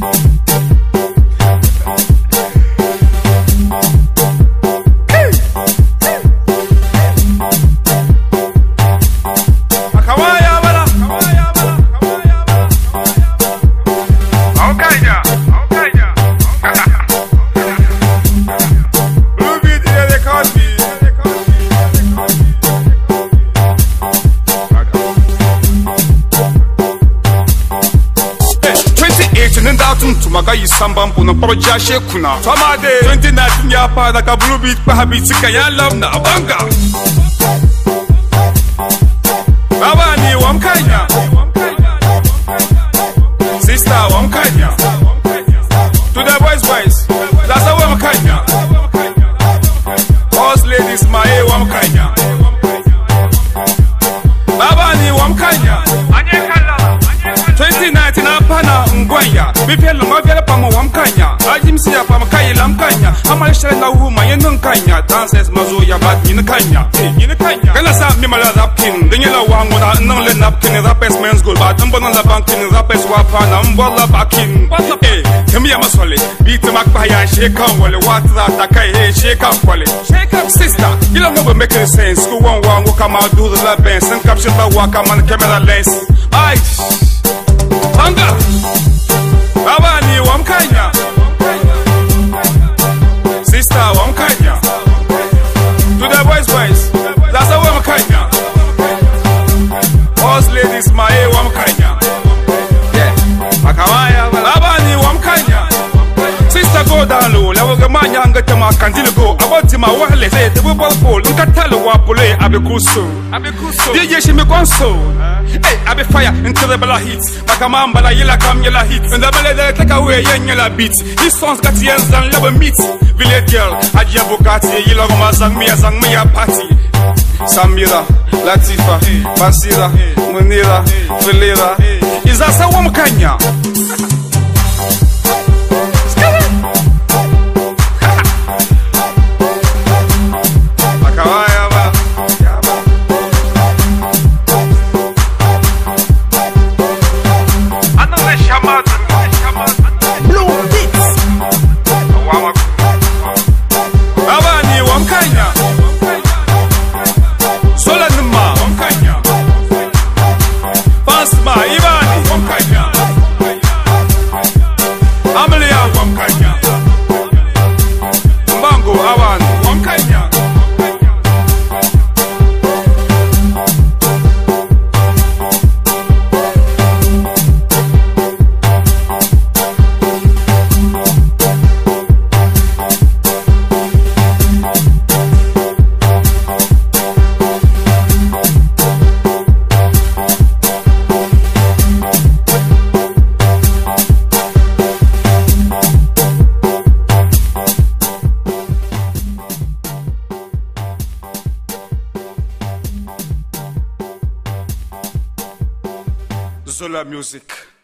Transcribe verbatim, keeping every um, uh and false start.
Maka yisamba mpuna proja shekuna Twamade twenty nineteen ya pada ka blue beat pa habiti ka ya love na abanga Baba ni wamkanya Sister wamkanya To the boys boys That's a wamkanya Boss ladies ma e wamkanya Baba ni wamkanya twenty nineteen apana ngwanya bipelo ngavela pamo wamkanya ajimsi ya pamo kayila mkanya amalishele na uhuma yenu nkanya dances mazoya bad yin kanya yin kanya kana sa mimala rapkin dingela wangu na nangle napkin rapes men's goal bad mbona la bankin rapes wapana mbola bakin eh kemi ya maswale beat makba ya shake on wale watra takai he shake on wale shake up sister you don't know make sense go one wangu kama do the lap dance and capture the waka man camera lens ai Banga Baba ni wamkanya Sister wamkanya To the boys boys That's a wamkanya Boss ladies ma e wamkanya Yeah Makawaya Baba ni wamkanya Sister go down low Lewa gamanya anga tama kandili go Aboti ma wale Say the bubble pool Nkatalo wapule abe kuso Abe kuso D J shimi konso Hey, I be fire into the bala hits. Bakamamba la yela kam yela hits. And the bala they take away yen yela beats. These songs got yens and love meat. Village girl, Aji Abukati, yela goma sang me a sang me a party. Samira, Latifa, Basira, Munira, Felira. Is that a woman kanya? Zola Music.